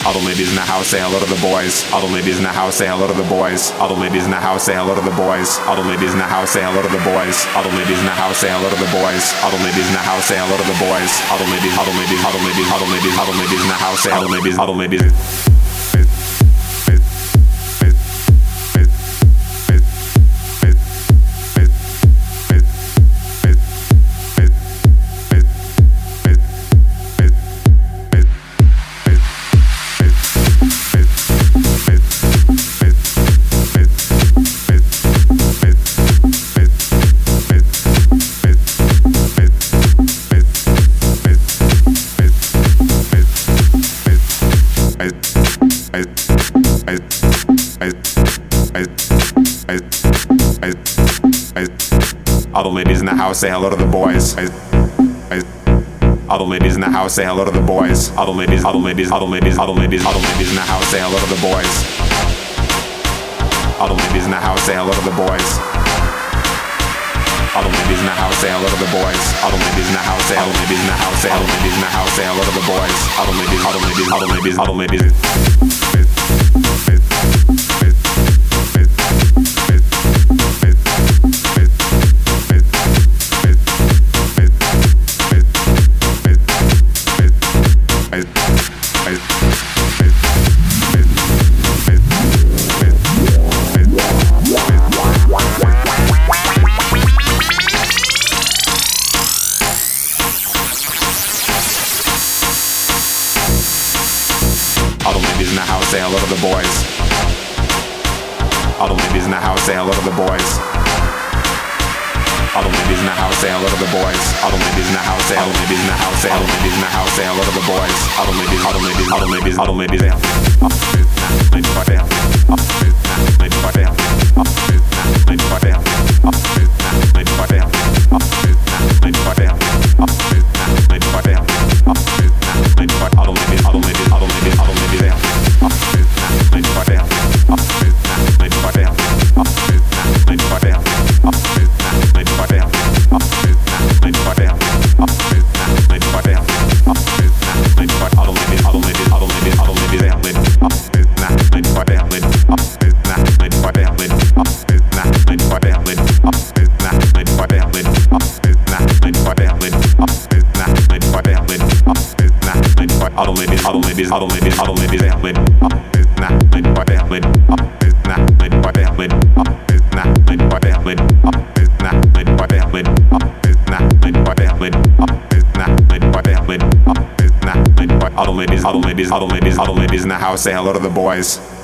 All the ladies in the house say hello to the boys. All the ladies in the house say hello to the boys. All the ladies in the house say hello to the boys. All the ladies in the house say hello to the boys. All the ladies in the house say hello to the boys. All the ladies in the house say hello to the boys. All the ladies, all the ladies, all the ladies, all the ladies, all the ladies in the house say all the ladies, all the ladies. All the ladies in the house say hello to the boys. All the ladies in the house say hello to the boys. All the ladies, all the ladies, all the ladies, all the ladies, all the ladies in the house say hello to the boys. All the ladies in the house say hello to the boys. All the ladies in the house say hello to the boys. All the ladies in the house say, all the ladies in the house say, all the ladies in the house say hello to the boys. All the ladies, all the ladies, all the ladies, all the ladies. All the ladies in the house say hello to the boys. All the ladies in the house say hello to the boys. All the ladies in the house say hello to the boys. All the ladies in the house say, all the ladies in the house say, all the ladies in the house say hello to the boys. All the ladies, all the ladies, all the ladies, all the ladies. All the ladies, all the ladies, all the ladies, all the ladies, all the ladies, all the ladies, all the ladies in the house say hello to the boys.